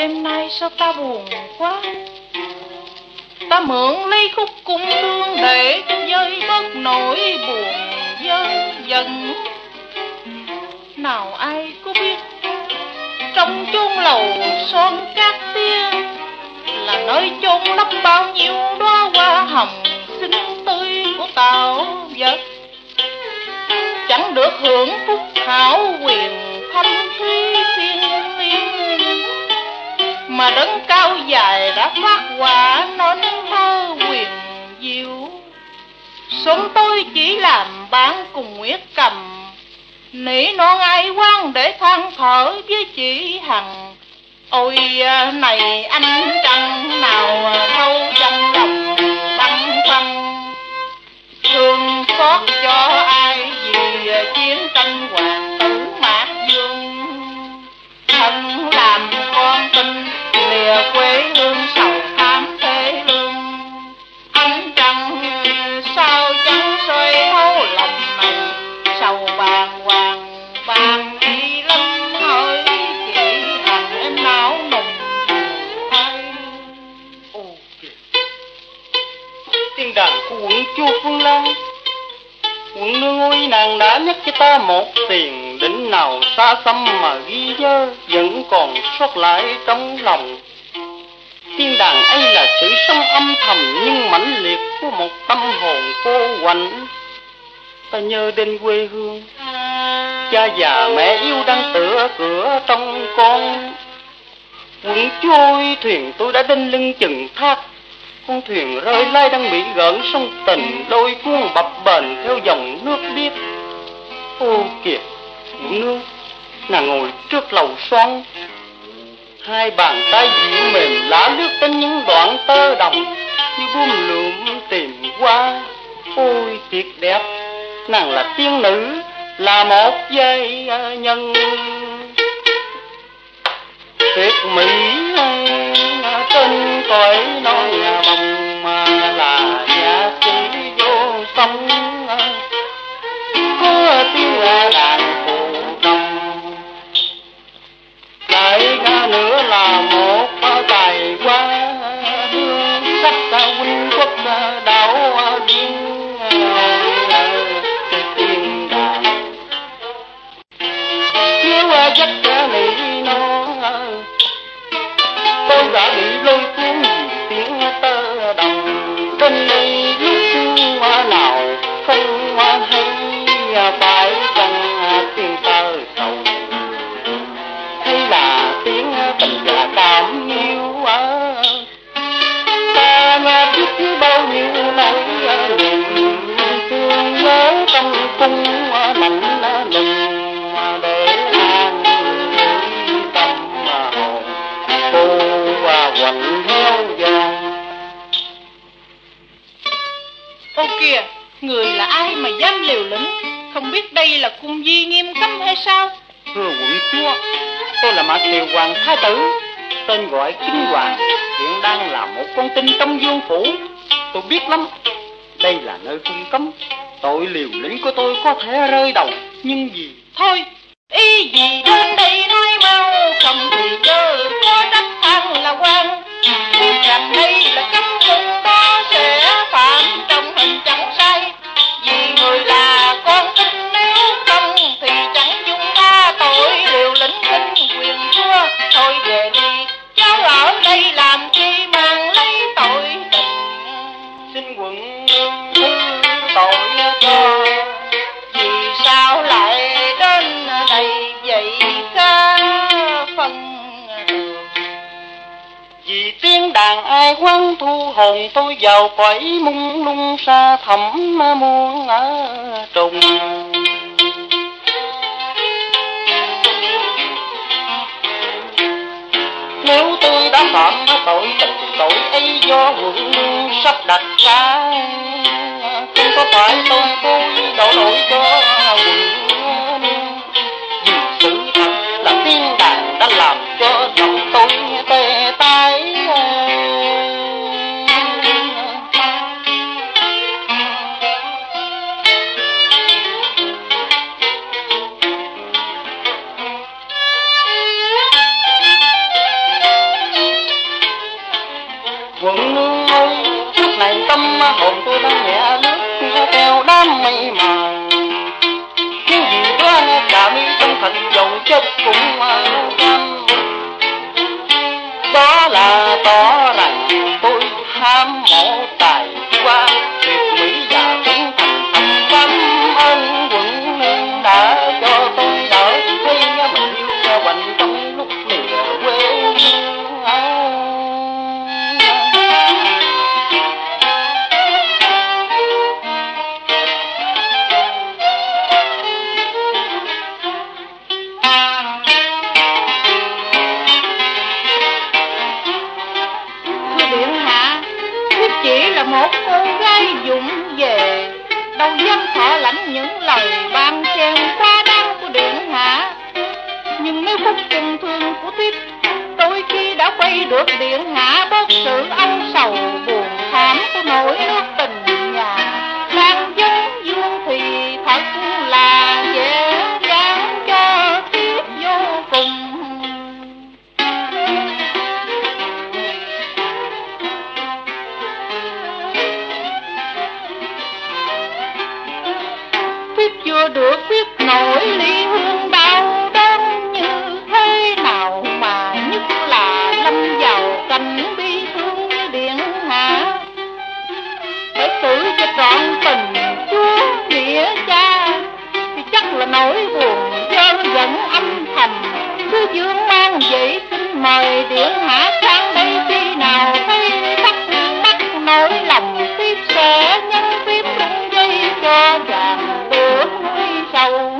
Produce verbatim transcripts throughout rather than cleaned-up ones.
đêm nay sao ta buồn quá. Ta mượn lấy khúc cung hương để vơi bớt nỗi buồn dơ dần. Nào ai có biết trong chốn lầu son cát tia là nơi chôn lấp bao nhiêu đóa hoa hồng xinh tươi của tạo vật. Chẳng được hưởng phúc hảo quyền thanh thúy thiên liêng, mà đấng cao dài đã phát họa nên thơ quyền diệu. Sống tôi chỉ làm bạn cùng Nguyệt Cầm, nỉ non ai quan để than thở với chị Hằng. Ôi này anh trăng nào thâu trong lòng băn khoăn, thương xót cho ai vì chiến tranh hoàng tử Mạc Dương. Thân làm con tin lìa quê hương sầu thảm thế lương, anh trăng sao chẳng xoay thấu lòng này sầu bàng hoàng bàng đi lắm. Hỏi chị Hằng em não nùng hay. Ô kìa, tiếng đàn của quận chúa Phương Lan. Quận nương ơi, nàng đã nhắc cho ta một tiền đỉnh nào xa xăm mà ghi nhớ vẫn còn sót lại trong lòng. Tiếng đàn ấy là sự sống âm thầm nhưng mãnh liệt của một tâm hồn cô quạnh. Ta nhớ đến quê hương, cha già mẹ yêu đang tựa cửa trong con. Quận chúa ơi, thuyền tôi đã đinh lưng chừng thác, con thuyền rơi lai đang bị gợn sông tình đôi cuốn bập bềnh theo dòng nước biếc. Ô kìa, quận nương, nàng ngồi trước lầu xoan, hai bàn tay dịu mềm lá lướt trên những đoạn tơ đồng như buông lượm tìm qua. Ôi tuyệt đẹp, nàng là tiên nữ, là một giai nhân tuyệt mỹ trên cõi nói bồng, mà là nhà sĩ vô song có tiếng đàn phụ đồng. Lại nữa là một tài hoa hương sắc huynh quốc đạo điên tiên đàn. Nếu dắt nỉ nó tôi đã bị lôi cuốn tiếng tơ đồng. Trên đây lúc nào không hay phải chăng tiếng tơ sầu, hay là tiếng tình và cảm yêu á. Ta nghe biết bao nhiêu nỗi niềm thương nhớ trong cung lạnh lùng để an tâm hồn cô quạnh heo giòn. Ô kìa, người là ai mà dám liều lĩnh? Không biết đây là cung di nghiêm cấm hay sao? Thưa quận chúa, tôi là Mã Kiều Hoàng Thái tử, tên gọi Kinh Hoàng, hiện đang là một con tin trong vương phủ. Tôi biết lắm, đây là nơi cung cấm, tội liều lĩnh của tôi có thể rơi đầu, nhưng vì... Thôi, ý gì đến đây nói mau, không thì chớ có trách thằng là quan. Biết rằng đây là cấm cung đó sẽ phạm trong hình chẳng sai, vì người là con tin, nếu không thì chẳng dung tha tội liều lĩnh khinh quyền chúa. Thôi về đi, cháu ở đây làm chi mang lấy tội tình. Xin quận nương thứ tội cho, vì sao lại đến đây vậy ca phân đường. Vì tiếng đàn ai quán thu hồn tôi vào cõi mung lung xa thẳm muôn trùng. Nếu tôi đã phạm tội tình thì tội ấy do quận nương sắp đặt ra, không có phải tôi cố đổ lỗi cho quận nương. Vì sự thật là tiếng đàn đã làm cho lòng tôi tê tái. theo đám mây mờ. Nhưng vì bữa nghe cả mi trong thật dầu chết cũng cam. Đó là tỏ rằng tôi ham mộ tài qua tuyệt mỹ và cũng thành thành. Cảm ơn quận nương đã cho tôi đỡ thấy mình yêu quạnh trong lúc lìa quê hương. Một cô gái dũng về đâu dám thọ lãnh những lời ban chen quá đáng của điện hạ. Nhưng nếu phút tình thương của thiếp đôi khi đã quay được điện hạ bớt sự âu sầu buồn thảm của nỗi nước tình nhà đang dân dương thì thật là dễ dàng cho thiếp vô cùng. Chưa được biết nỗi ly hương đau đớn như thế nào mà nhất là lâm vào cảnh bi thương như điện hạ. Phải xử cho trọn tình chúa nghĩa cha thì chắc là nỗi buồn dơ dẫn âm thầm. Cứ dương mang vậy xin mời điện hạ sang đây khi nào thấy thắc mắc nỗi lòng tiếp sẽ nhân tiếp đúng dây cho chàng được nuôi sầu.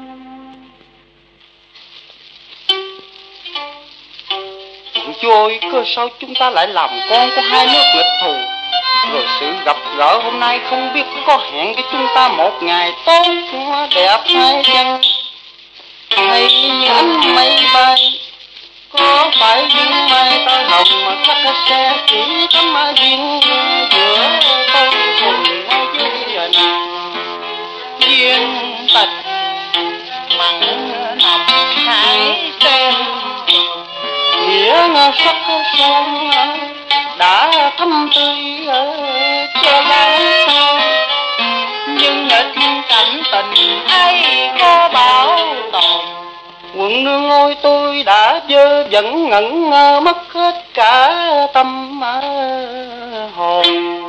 Chúa ơi, cơ sao chúng ta lại làm con của hai nước nghịch thù? Rồi sự gặp gỡ hôm nay không biết có hẹn với chúng ta một ngày tốt đẹp hay chăng? Hay như ánh mây bay, có phải duyên mai tơ hồng mà khắc xe chỉ thắm duyên giữa tôi cùng với nàng. Duyên tình mặn nồng hãy xem nghĩa sắc son đã thâm tươi cho láng sao. Nhưng nghịch cảnh tình ai có bảo tồn. Quận nương ôi, tôi đã dơ dẫn ngẩn ngơ mất hết cả tâm hồn.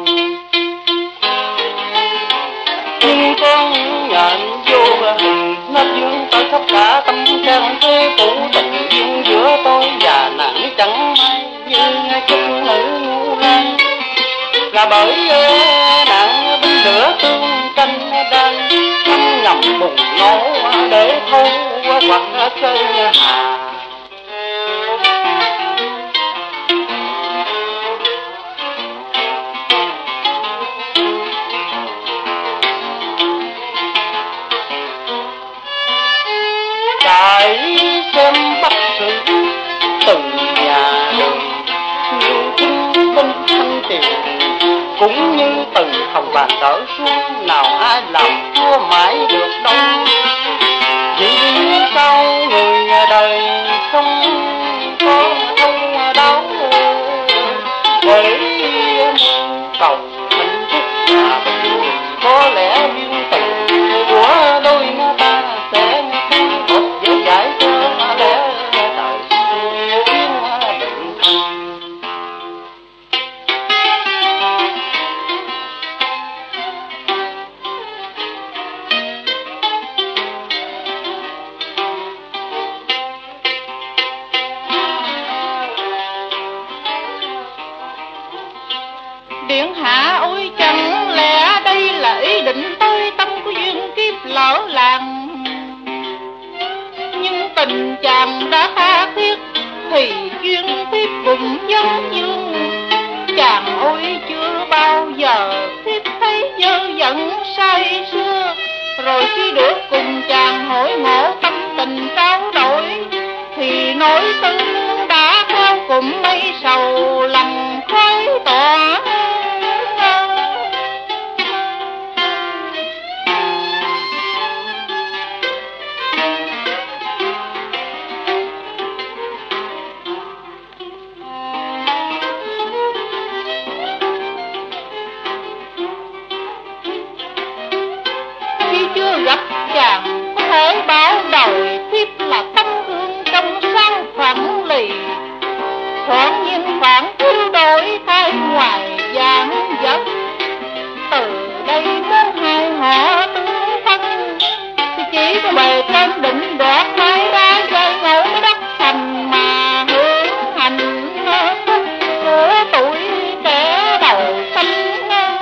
Nhưng con nhận vô hình nó dương tôi khắp cả tâm can thế phủ tình duyên giữa tôi và nàng chẳng may như chút nữ ngu lan. Là bởi nàng binh lửa tương tranh đang thăm nhầm bùng nổ để thâu hoặc sơn hà. Hãy xem bắt sự từ nhà đời như chứng binh thanh tiền, cũng như từ hồng vàng đỡ xuống nào ai làm thua mãi được đâu. Vì sao người đời không có thông đau bởi cầu hạnh phúc và bình có lẽ duyên tình của đôi ta sẽ một dễ dãi cho lẽ đời xưa biến định thân. Điện hạ ôi, chẳng lẽ đây là ý định tôi tâm của duyên kiếp lỡ làng. Nhưng tình chàng đã tha thiết thì duyên tiếp cùng dân dương. Chàng ôi, chưa bao giờ thiếp thấy dơ giận say xưa. Rồi khi được cùng chàng hội ngộ tâm tình trao đổi thì nỗi tư đã theo cùng mây sầu lòng khói tỏa. chưa gặp chàng có thể bảo đời thiếp là tấm gương trong sáng phẳng lì. Thoáng nhiên phản thiếu đổi thay ngoài dạng dấp, từ đây muốn hai họ tương thân thì chỉ có bề trên định đoạt hai ra dây ngẫu đất thành mà hưởng hành của tuổi trẻ đầu xanh.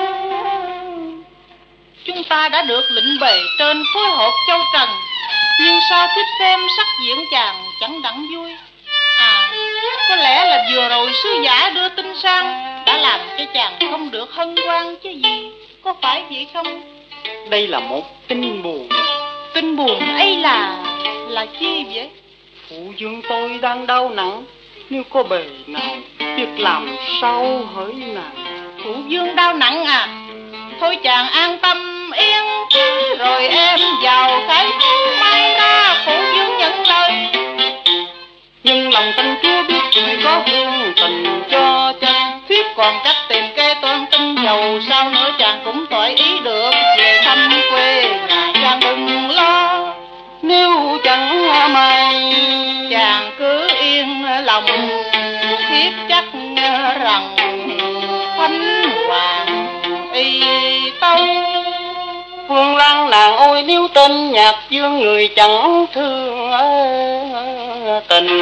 Chúng ta đã được lệnh bề trên phối hợp châu Trần, nhưng sao thiếp xem sắc diện chàng chẳng đặng vui. À, có lẽ là vừa rồi sứ giả đưa tin sang đã làm cho chàng không được hân hoan chứ gì, có phải vậy không? Đây là một tin buồn. Tin buồn ấy là là chi vậy? Phụ vương tôi đang đau nặng, nếu có bề nào việc làm sao hỡi nàng. Phụ vương đau nặng à? Thôi chàng an tâm yên chứ, rồi em vào cái mai ra phụ vương nhận lời. Nhưng lòng tình chưa biết chỉ có hương tình cho chàng. Thiếp còn cách tìm kê toan tin, dầu sao nữa chàng cũng tội ý được về thăm quê nhà chàng đừng lo. Nếu chẳng may chàng cứ yên lòng, thiếp chắc rằng Thánh Hoàng y tâu. Phương Lan nàng ôi, nếu tên Nhạc Dương người chẳng thương tình,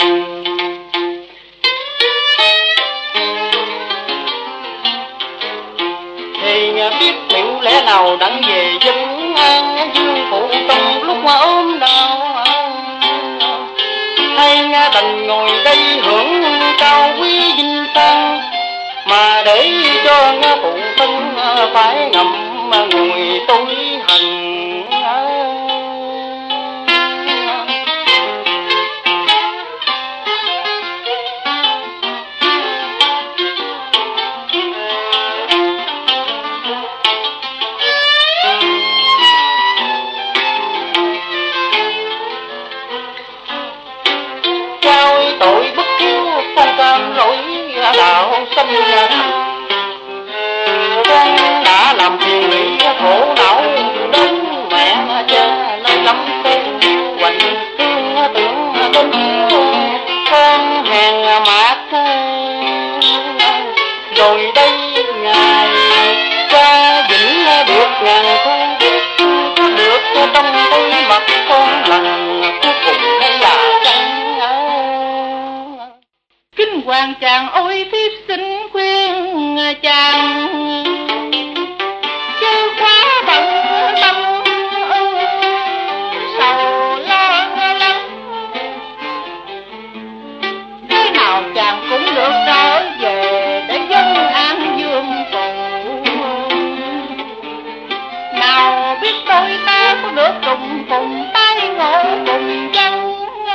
thì biết liệu lẽ nào đặng về dân an Dương phụ trong lúc mà ốm đau, hay nghe đành ngồi đây hưởng cao quý vinh sang, mà để cho nghe phụ thân phải ngậm ngùi tôi hận. Trao tội bất hiếu con cam lỗi đạo xâm thành, con đã làm phiền lý khổ não đến mẹ cha, nơi lắm tên hoành thương tưởng đến con hèn mạt. Rồi đây ngài cha vĩnh được ngàn thu biết, có được trong tay mặt con lần cuối cùng hay là chăng? Kính hoàng chàng ôi, thiếp xin khuyên chàng chứ quá bận tâm sầu lo lắng, thế nào chàng cũng được trở về để dân an dương phủ. Nào biết đôi ta có được cùng cùng tay ngộ cùng dân.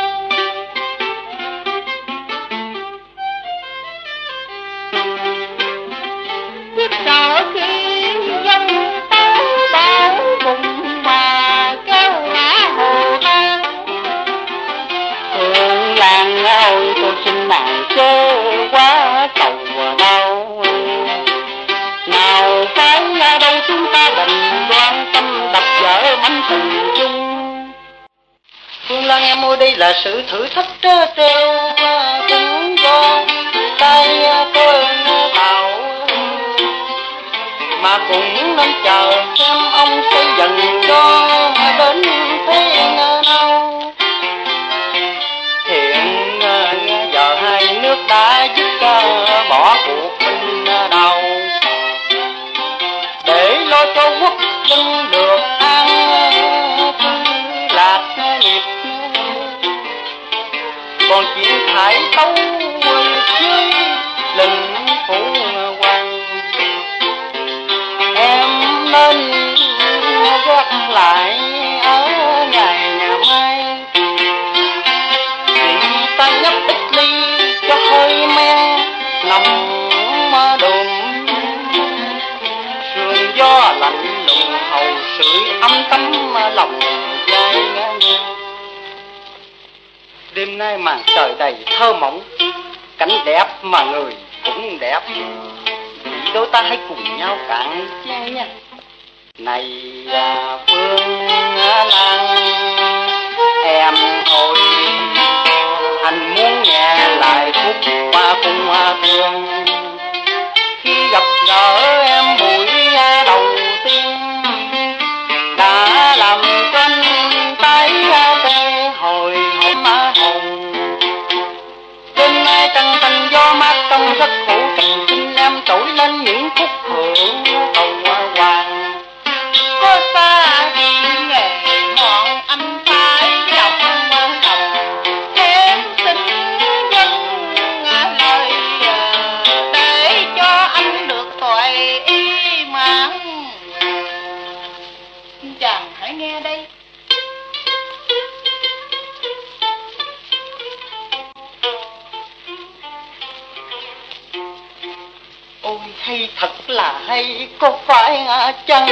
Thiếp sợ khi dân táo bão bùng mà kêu ngã hồ tan. Phương Lan ơi, tôi xin nàng chớ quá sầu đau, nào phải đâu chúng ta đành đoan tâm đập vợ mảnh tình chung. Phương Lan em ơi, đây là sự thử thách treo cũng do tay tôi tạo, mà cũng nên chờ xem ông xây dần cho đến thế nào. Hiện giờ hai nước đã dứt bỏ cuộc binh đầu, để lo cho quốc dân được an lạc nghiệp. Còn chuyện Thái Tấu với lệnh phủ hoàng, em nên gác lại ở ngày nhà mai, thì ta nhấp ít ly cho hơi men nằm đùm, sương gió lạnh lùng hầu sưởi ấm tấm lòng dai nghe. Đêm nay màn trời đầy thơ mộng, cảnh đẹp mà người cũng đẹp, đôi ta hãy cùng nhau cạn chén nha. Này à, Phương rất khổ tình xin em trỗi lên những khúc hưởng cầu hoàng. Có xa đi nghề ngọn anh phải đọc đồng, em xin dâng lời để cho anh được tuệ y mãn. Chàng hãy nghe đây. Ôi hay thật là hay, có phải chăng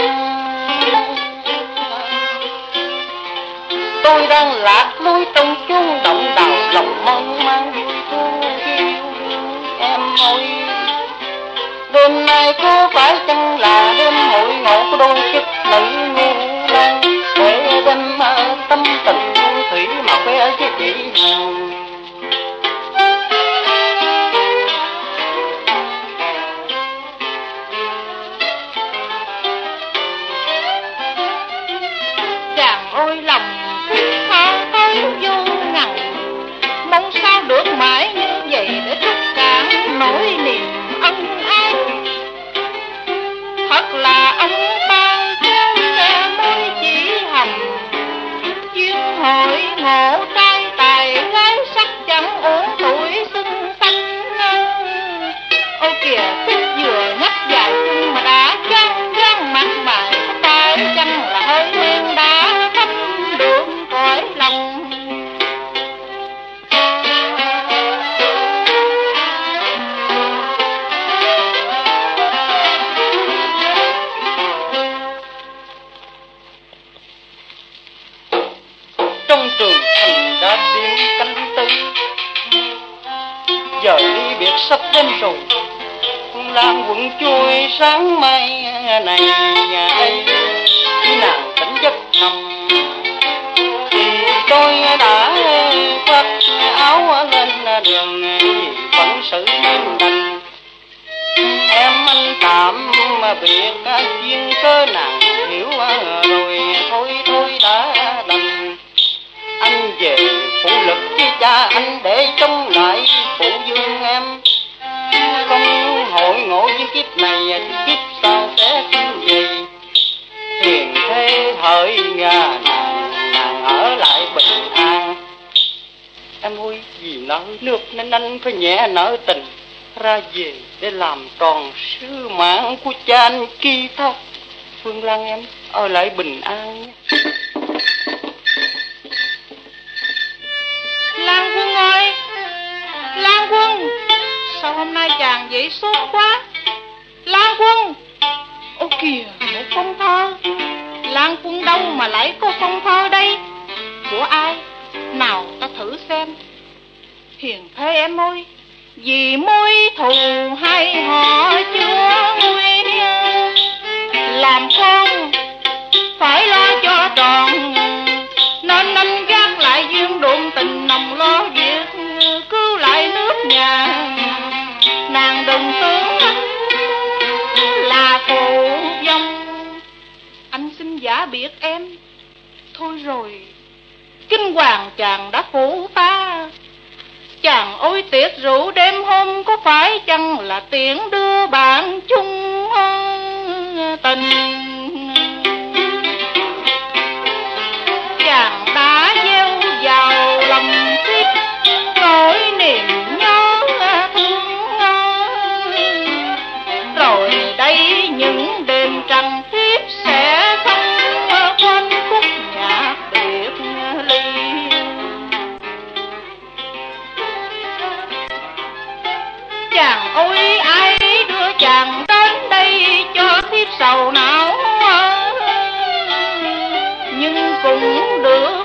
tôi đang lạc lối trong chốn động đào lòng mong mang vui thương yêu em ơi. Đêm nay có phải chăng là đêm hội ngộ của đôi chức nữ ngu lan, để đêm tâm tình thủy mà khoe với chị Hằng. Ôi lòng tha tao vô ngần, mong sao được mãi như vậy để tất cả nỗi niềm ân ái. Thật là ông ban trao xe môi chỉ hồng, duyên hội ngộ trai tài gái sắc chẳng uổng tuổi xuân xanh. Ôi kìa vừa nhắc dài chân mà đã chán chán mặt mày, phải chăng là hơi men đã đường cõi lòng. Trong trường thành đã đêm canh tư, giờ đi biệt sắp đến rồi, làm quận chui sáng mai này nhà đây khi nàng tỉnh giấc thầm thì tôi đã khoác áo lên đường phận sự nên đành. Em anh tạm biệt duyên cơ nàng hiểu rồi, thôi thôi đã đành. Anh về phụ lực với cha anh để chống lại phụ dương em, không hội ngộ với kiếp này thì kiếp sau sẽ xin gì. Hiền thế hỡi nhà nàng, nàng ở lại bình an. Em ơi, vì nợ nước nên anh phải nhẹ nợ tình, ra về để làm tròn sứ mạng của cha anh kia thôi. Phương Lan em ở lại bình an nhé. Lan Quân ơi, Lan Quân, sao hôm nay chàng dậy sốt quá? Lan Quân, ô kìa, một phong thơ. Lan Quân đâu mà lại có phong thơ đây? Của ai? Nào ta thử xem. Hiền thế em ơi, vì mối thù hay họ chưa nguy, làm con phải lo cho tròn, nên anh gác lại duyên đụng tình nồng lo việc cứu lại nước nhà. Nàng đừng tưởng anh là phụ vong, anh xin giả biệt em. Thôi rồi, kinh hoàng chàng đã phủ ta. Chàng ôi tiệc rượu đêm hôm có phải chăng là tiễn đưa bạn chung tình. Chàng đã gieo vào lòng thiếp nỗi niềm nhớ thương, rồi đây những đêm trăng thiếp sẽ không quên khúc nhạc biệt ly. Chàng ôi ai đưa chàng đến đây cho thiếp sầu não, nhưng cũng được